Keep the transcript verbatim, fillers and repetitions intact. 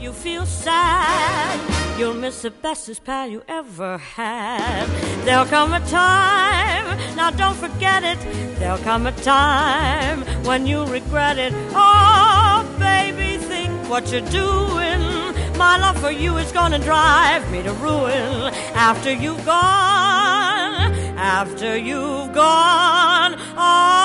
you feel sad, you'll miss the bestest pal you ever had. There'll come a time, now don't forget it, there'll come a time when you'll regret it. Oh, baby, think what you're doing. My love for you is gonna drive me to ruin. After you've gone, after you've gone, oh,